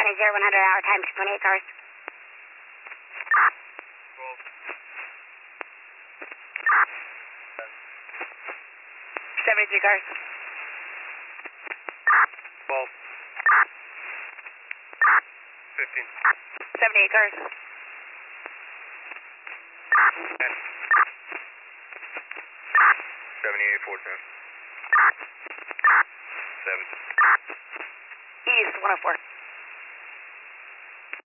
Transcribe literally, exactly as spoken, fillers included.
County zero one hundred hour time, twenty-eight cars. twelve. seventy-three cars. twelve. fifteen. seventy-eight cars. ten. seventy-eight, fourteen. seven. East one oh four.